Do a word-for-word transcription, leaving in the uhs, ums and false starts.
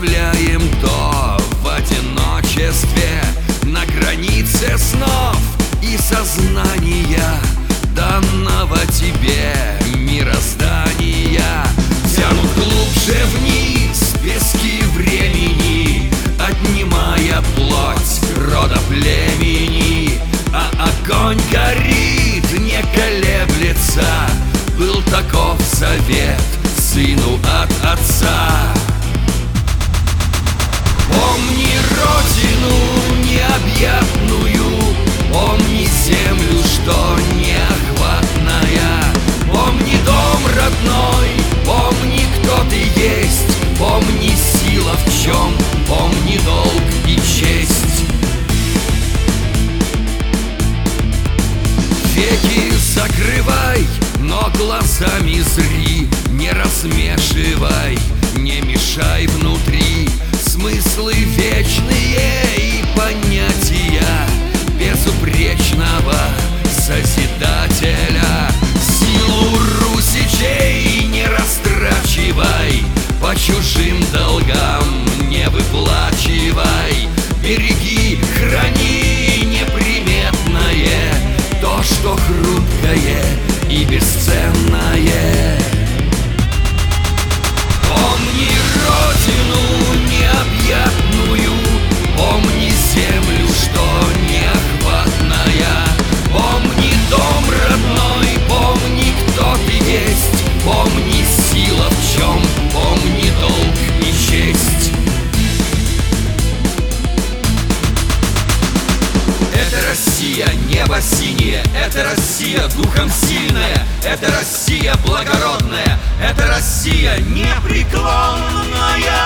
оставляем то в одиночестве на границе снов и сознания данного тебе мироздания. Тянут глубже вниз пески времени, отнимая плоть рода племени. А огонь горит, не колеблется, был таков завет сыну от отца. Помни родину необъятную, помни землю, что неохватная. Помни дом родной, помни, кто ты есть, помни сила в чем, помни долг и честь. Веки закрывай, но глазами зри, не размешивай, не мешай внутри. Смыслы вечные и понятия безупречного Созидателя. Силу русичей не растрачивай, по чужим долгам не выплачивай. Береги, храни неприметное, то, что хрупкое и бесценное. Помни родину необъятную, помни землю, что неохватная. Помни дом родной, помни, кто ты есть, помни сила в чем, помни долг и честь. Это Россия, небо синее, это Россия, духом сильная, это Россия благородная, это Россия непреклонная.